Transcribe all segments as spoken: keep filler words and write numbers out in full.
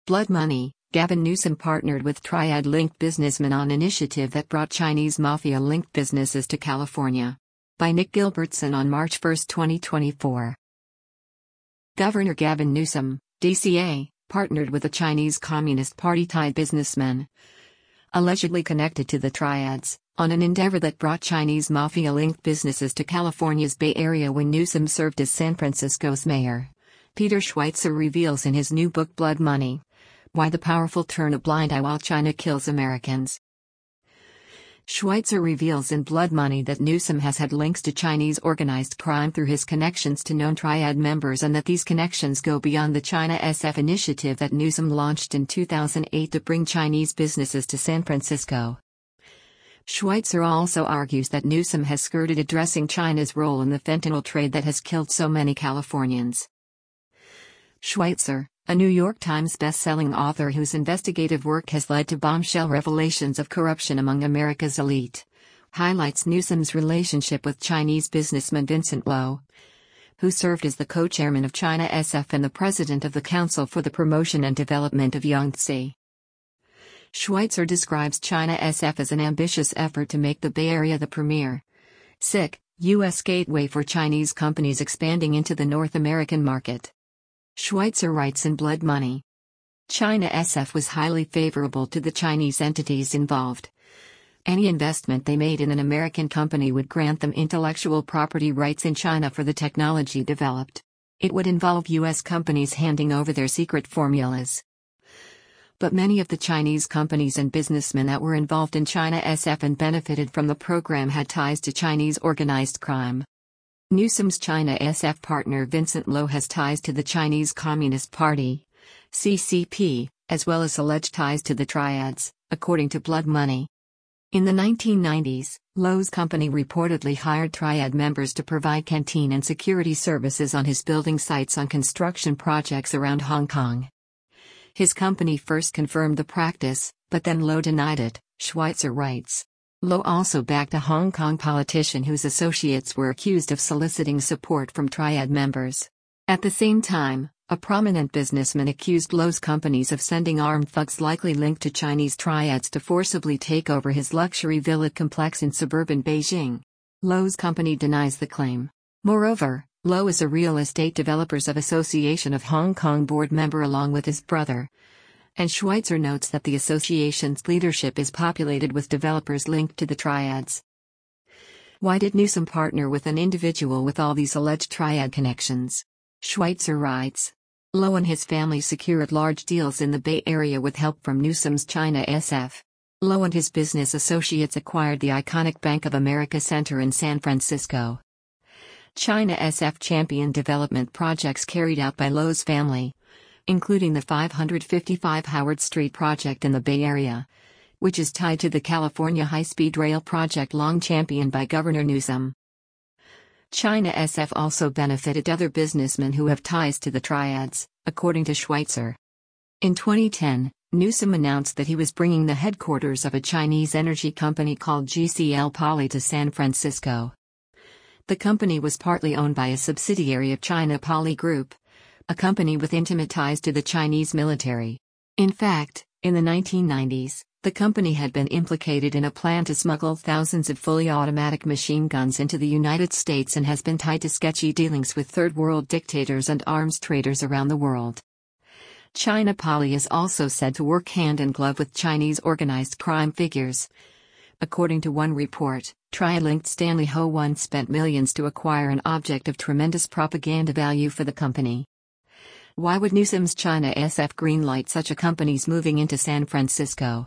Blood Money. Gavin Newsom partnered with Triad-linked businessmen on initiative that brought Chinese mafia-linked businesses to California. By Nick Gilbertson on March first, twenty twenty-four. Governor Gavin Newsom, D C A, partnered with a Chinese Communist Party-tied businessmen, allegedly connected to the Triads, on an endeavor that brought Chinese mafia-linked businesses to California's Bay Area when Newsom served as San Francisco's mayor. Peter Schweizer reveals in his new book Blood Money: Why the Powerful Turn a Blind Eye While China Kills Americans. Schweizer reveals in Blood Money that Newsom has had links to Chinese organized crime through his connections to known Triad members and that these connections go beyond the China S F initiative that Newsom launched in two thousand eight to bring Chinese businesses to San Francisco. Schweizer also argues that Newsom has skirted addressing China's role in the fentanyl trade that has killed so many Californians. Schweizer, a New York Times best-selling author whose investigative work has led to bombshell revelations of corruption among America's elite, highlights Newsom's relationship with Chinese businessman Vincent Lo, who served as the co-chairman of China S F and the president of the Council for the Promotion and Development of Yangtze. Schweizer describes China S F as an ambitious effort to make the Bay Area the premier S I C, U S gateway for Chinese companies expanding into the North American market. Schweizer writes in Blood Money: China S F was highly favorable to the Chinese entities involved. Any investment they made in an American company would grant them intellectual property rights in China for the technology developed. It would involve U S companies handing over their secret formulas. But many of the Chinese companies and businessmen that were involved in China S F and benefited from the program had ties to Chinese organized crime. Newsom's China S F partner Vincent Lo has ties to the Chinese Communist Party, C C P, as well as alleged ties to the Triads, according to Blood Money. In the nineteen nineties, Lo's company reportedly hired Triad members to provide canteen and security services on his building sites on construction projects around Hong Kong. His company first confirmed the practice, but then Lo denied it, Schweizer writes. Lo also backed a Hong Kong politician whose associates were accused of soliciting support from Triad members. At the same time, a prominent businessman accused Lo's companies of sending armed thugs likely linked to Chinese Triads to forcibly take over his luxury villa complex in suburban Beijing. Lo's company denies the claim. Moreover, Lo is a Real Estate Developers of Association of Hong Kong board member along with his brother. And Schweizer notes that the association's leadership is populated with developers linked to the Triads. Why did Newsom partner with an individual with all these alleged Triad connections? Schweizer writes. Lo and his family secured large deals in the Bay Area with help from Newsom's China S F. Lo and his business associates acquired the iconic Bank of America Center in San Francisco. China S F championed development projects carried out by Lo's family, including the five hundred fifty-five Howard Street project in the Bay Area, which is tied to the California high-speed rail project long championed by Governor Newsom. China S F also benefited other businessmen who have ties to the Triads, according to Schweizer. In twenty ten, Newsom announced that he was bringing the headquarters of a Chinese energy company called G C L Poly to San Francisco. The company was partly owned by a subsidiary of China Poly Group, a company with intimate ties to the Chinese military. In fact, in the nineteen nineties, the company had been implicated in a plan to smuggle thousands of fully automatic machine guns into the United States and has been tied to sketchy dealings with third world dictators and arms traders around the world. China Poly is also said to work hand in glove with Chinese organized crime figures. According to one report, Triad-linked Stanley Ho once spent millions to acquire an object of tremendous propaganda value for the company. Why would Newsom's China S F greenlight such a company's moving into San Francisco?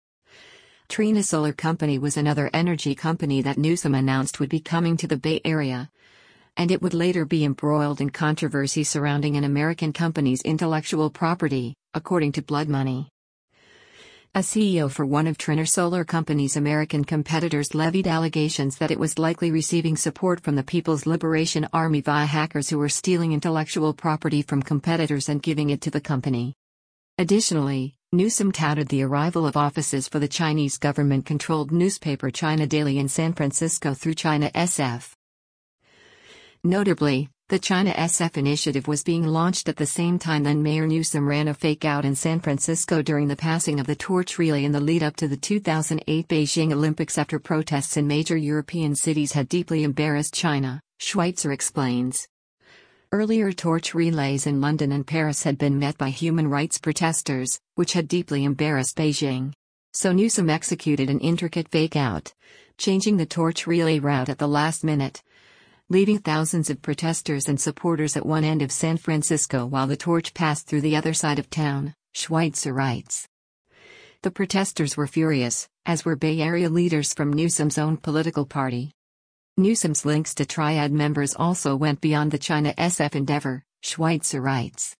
Trina Solar Company was another energy company that Newsom announced would be coming to the Bay Area, and it would later be embroiled in controversy surrounding an American company's intellectual property, according to Blood Money. A C E O for one of Trina Solar Company's American competitors levied allegations that it was likely receiving support from the People's Liberation Army via hackers who were stealing intellectual property from competitors and giving it to the company. Additionally, Newsom touted the arrival of offices for the Chinese government-controlled newspaper China Daily in San Francisco through China S F. Notably, The China S F initiative was being launched at the same time then Mayor Newsom ran a fake out in San Francisco during the passing of the torch relay in the lead-up to the two thousand eight Beijing Olympics after protests in major European cities had deeply embarrassed China, Schweitzer explains. Earlier torch relays in London and Paris had been met by human rights protesters, which had deeply embarrassed Beijing. So Newsom executed an intricate fake out, changing the torch relay route at the last minute, leaving thousands of protesters and supporters at one end of San Francisco while the torch passed through the other side of town, Schweitzer writes. The protesters were furious, as were Bay Area leaders from Newsom's own political party. Newsom's links to Triad members also went beyond the China S F endeavor, Schweitzer writes.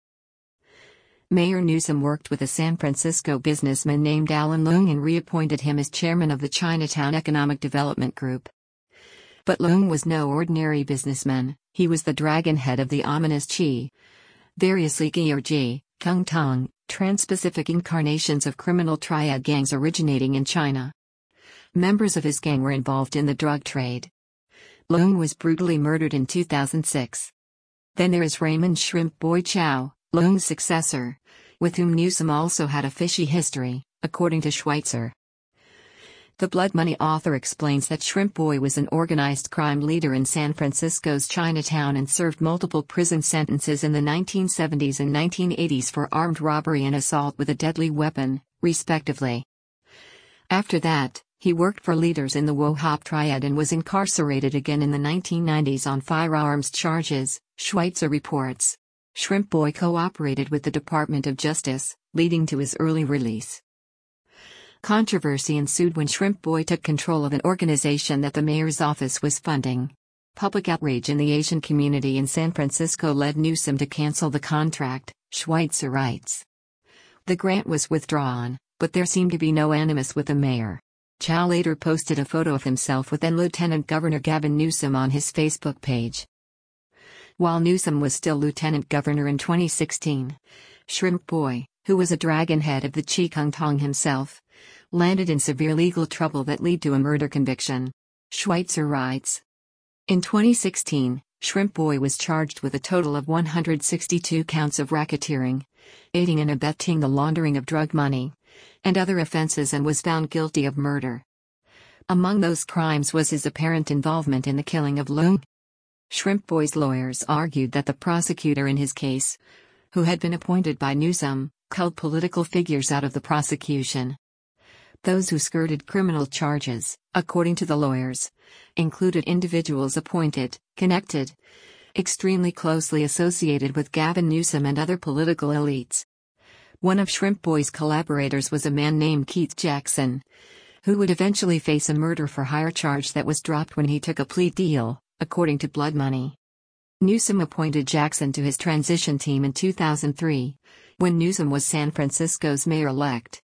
Mayor Newsom worked with a San Francisco businessman named Alan Leung and reappointed him as chairman of the Chinatown Economic Development Group. But Leung was no ordinary businessman, he was the dragonhead of the ominous Qi, variously Qi or Ji, Kung Tong, trans-Pacific incarnations of criminal triad gangs originating in China. Members of his gang were involved in the drug trade. Leung was brutally murdered in two thousand six. Then there is Raymond Shrimp Boy Chow, Leung's successor, with whom Newsom also had a fishy history, according to Schweitzer. The Blood Money author explains that Shrimp Boy was an organized crime leader in San Francisco's Chinatown and served multiple prison sentences in the nineteen seventies and nineteen eighties for armed robbery and assault with a deadly weapon, respectively. After that, he worked for leaders in the Wo Hop Triad and was incarcerated again in the nineteen nineties on firearms charges, Schweitzer reports. Shrimp Boy cooperated with the Department of Justice, leading to his early release. Controversy ensued when Shrimp Boy took control of an organization that the mayor's office was funding. Public outrage in the Asian community in San Francisco led Newsom to cancel the contract, Schweitzer writes. The grant was withdrawn, but there seemed to be no animus with the mayor. Chow later posted a photo of himself with then Lieutenant Governor Gavin Newsom on his Facebook page. While Newsom was still Lieutenant Governor in twenty sixteen, Shrimp Boy, who was a dragonhead of the Qi Kung Tong himself, landed in severe legal trouble that led to a murder conviction. Schweitzer writes. In twenty sixteen, Shrimp Boy was charged with a total of one hundred sixty-two counts of racketeering, aiding and abetting the laundering of drug money, and other offenses and was found guilty of murder. Among those crimes was his apparent involvement in the killing of Leung. Shrimp Boy's lawyers argued that the prosecutor in his case, who had been appointed by Newsom, culled political figures out of the prosecution. Those who skirted criminal charges, according to the lawyers, included individuals appointed, connected, extremely closely associated with Gavin Newsom and other political elites. One of Shrimp Boy's collaborators was a man named Keith Jackson, who would eventually face a murder-for-hire charge that was dropped when he took a plea deal, according to Blood Money. Newsom appointed Jackson to his transition team in two thousand three, when Newsom was San Francisco's mayor-elect.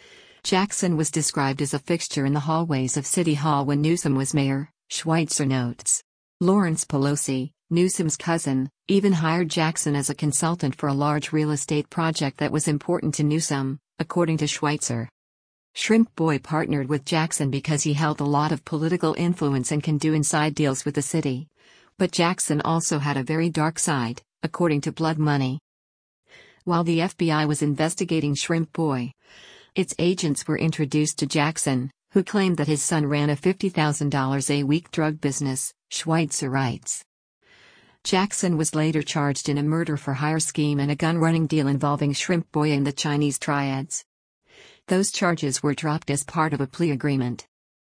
Jackson was described as a fixture in the hallways of City Hall when Newsom was mayor, Schweitzer notes. Lawrence Pelosi, Newsom's cousin, even hired Jackson as a consultant for a large real estate project that was important to Newsom, according to Schweitzer. Shrimp Boy partnered with Jackson because he held a lot of political influence and can do inside deals with the city. But Jackson also had a very dark side, according to Blood Money. While the F B I was investigating Shrimp Boy, its agents were introduced to Jackson, who claimed that his son ran a fifty thousand dollars a week drug business, Schweitzer writes. Jackson was later charged in a murder-for-hire scheme and a gun-running deal involving Shrimp Boy and the Chinese triads. Those charges were dropped as part of a plea agreement.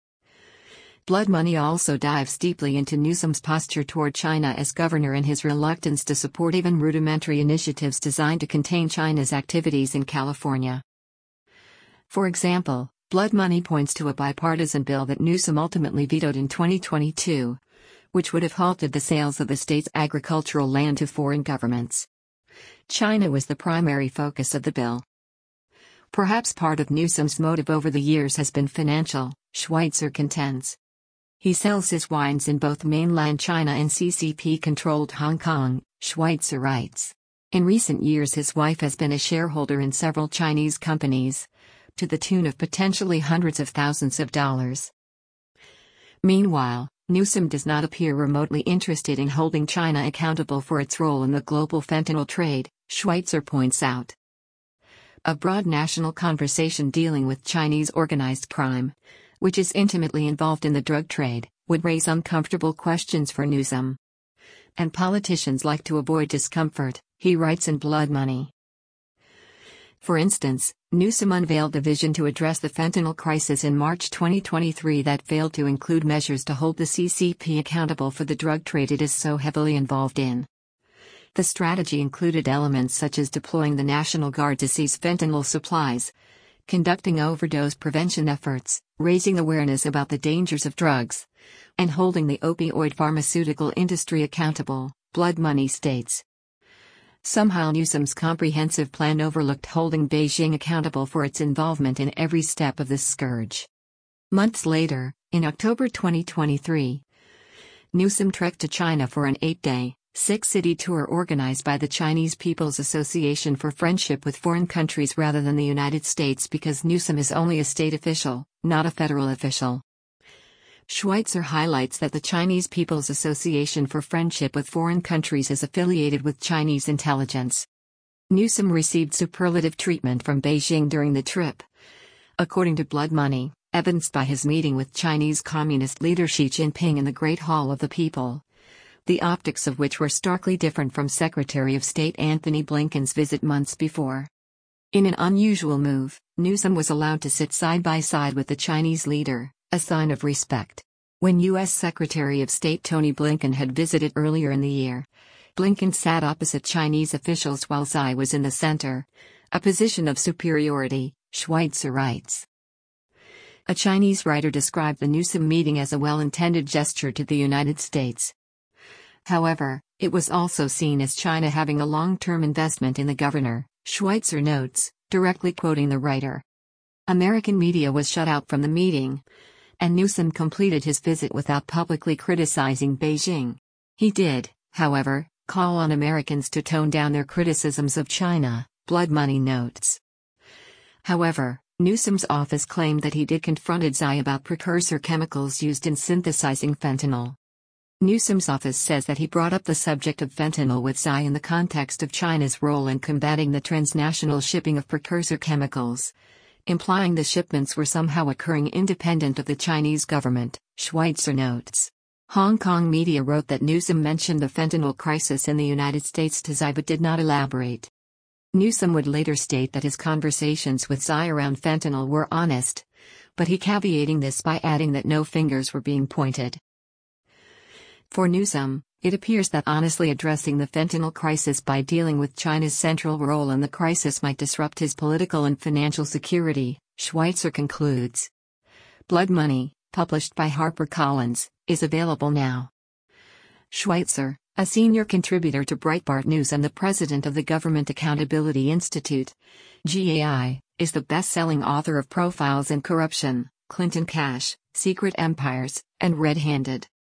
Blood Money also dives deeply into Newsom's posture toward China as governor and his reluctance to support even rudimentary initiatives designed to contain China's activities in California. For example, Blood Money points to a bipartisan bill that Newsom ultimately vetoed in twenty twenty-two, which would have halted the sales of the state's agricultural land to foreign governments. China was the primary focus of the bill. Perhaps part of Newsom's motive over the years has been financial, Schweitzer contends. He sells his wines in both mainland China and C C P-controlled Hong Kong, Schweitzer writes. In recent years his wife has been a shareholder in several Chinese companies, to the tune of potentially hundreds of thousands of dollars. Meanwhile, Newsom does not appear remotely interested in holding China accountable for its role in the global fentanyl trade, Schweitzer points out. A broad national conversation dealing with Chinese organized crime, which is intimately involved in the drug trade, would raise uncomfortable questions for Newsom. And politicians like to avoid discomfort, he writes in Blood Money. For instance, Newsom unveiled a vision to address the fentanyl crisis in March twenty twenty-three that failed to include measures to hold the C C P accountable for the drug trade it is so heavily involved in. The strategy included elements such as deploying the National Guard to seize fentanyl supplies, conducting overdose prevention efforts, raising awareness about the dangers of drugs, and holding the opioid pharmaceutical industry accountable, Blood Money states. Somehow Newsom's comprehensive plan overlooked holding Beijing accountable for its involvement in every step of this scourge. Months later, in October twenty twenty-three, Newsom trekked to China for an eight-day, six-city tour organized by the Chinese People's Association for Friendship with Foreign Countries rather than the United States because Newsom is only a state official, not a federal official. Schweitzer highlights that the Chinese People's Association for Friendship with Foreign Countries is affiliated with Chinese intelligence. Newsom received superlative treatment from Beijing during the trip. According to Blood Money, evidenced by his meeting with Chinese Communist leader Xi Jinping in the Great Hall of the People, the optics of which were starkly different from Secretary of State Antony Blinken's visit months before. In an unusual move, Newsom was allowed to sit side by side with the Chinese leader, a sign of respect. When U S Secretary of State Tony Blinken had visited earlier in the year, Blinken sat opposite Chinese officials while Xi was in the center, a position of superiority, Schweitzer writes. A Chinese writer described the Newsom meeting as a well-intended gesture to the United States. However, it was also seen as China having a long-term investment in the governor, Schweitzer notes, directly quoting the writer. American media was shut out from the meeting, and Newsom completed his visit without publicly criticizing Beijing. He did, however, call on Americans to tone down their criticisms of China, Blood Money notes. However, Newsom's office claimed that he did confronted Xi about precursor chemicals used in synthesizing fentanyl. Newsom's office says that he brought up the subject of fentanyl with Xi in the context of China's role in combating the transnational shipping of precursor chemicals, implying the shipments were somehow occurring independent of the Chinese government, Schweitzer notes. Hong Kong media wrote that Newsom mentioned the fentanyl crisis in the United States to Xi but did not elaborate. Newsom would later state that his conversations with Xi around fentanyl were honest, but he caveating this by adding that no fingers were being pointed. For Newsom, it appears that honestly addressing the fentanyl crisis by dealing with China's central role in the crisis might disrupt his political and financial security, Schweitzer concludes. Blood Money, published by HarperCollins, is available now. Schweitzer, a senior contributor to Breitbart News and the president of the Government Accountability Institute, G A I, is the best-selling author of Profiles in Corruption, Clinton Cash, Secret Empires, and Red-Handed.